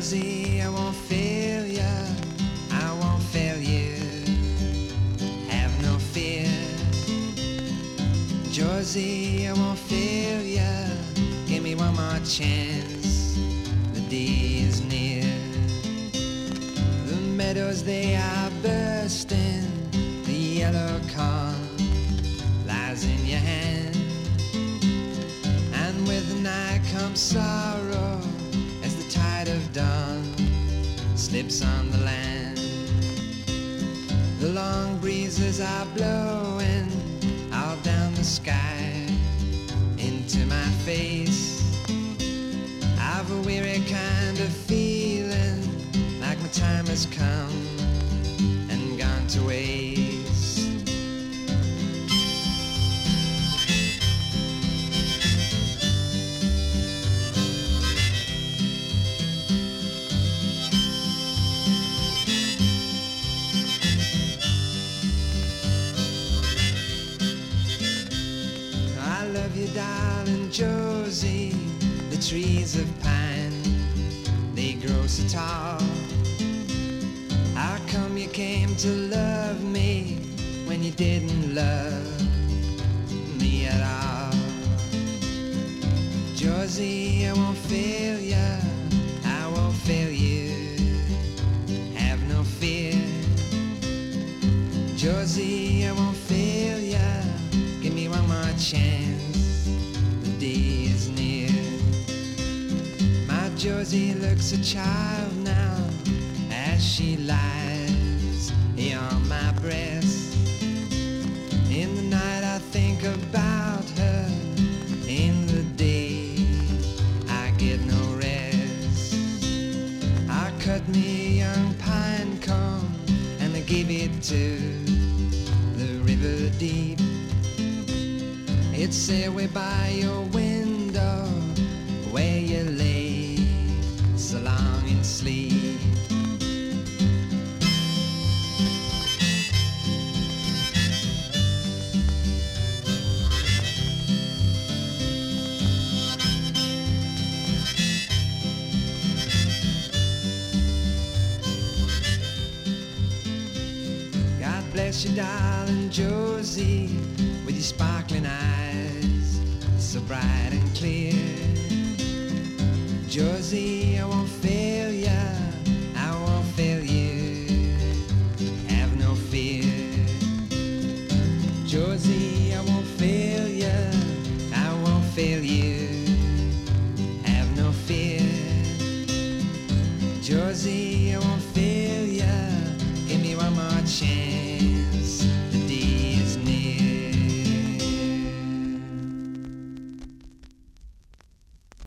Josie, I won't fail ya, I won't fail you. Have no fear. Josie, I won't fail ya. Give me one more chance. The day is near. The meadows, they are bursting. The yellow corn lies in your hand. And with the night comes sorrow as the tide of dawn slips on the land. The long breezes are blowing all down the sky into my face. I've a weary kind of feeling like my time has come and gone to waste. I love you, darling Josie. The trees of pine, they grow so tall. How come you came to love me when you didn't love me at all? Josie, I won't fail ya, I won't fail you. Have no fear. Josie, I won't fail ya. Give me one more chance. The day is near. My Josie looks a child now as she lies here on my breast. In the night I think about her. In the day I get no rest. I cut me a young pine cone and I gave it to the river deep. It said way by your window where you lay so long in sleep. God bless you, darling Josie, with your sparkling eyes so bright and clear. Josie, I won't fail ya, I won't fail you. Have no fear. Josie, I won't fail ya, I won't fail you. Have no fear. Josie, I won't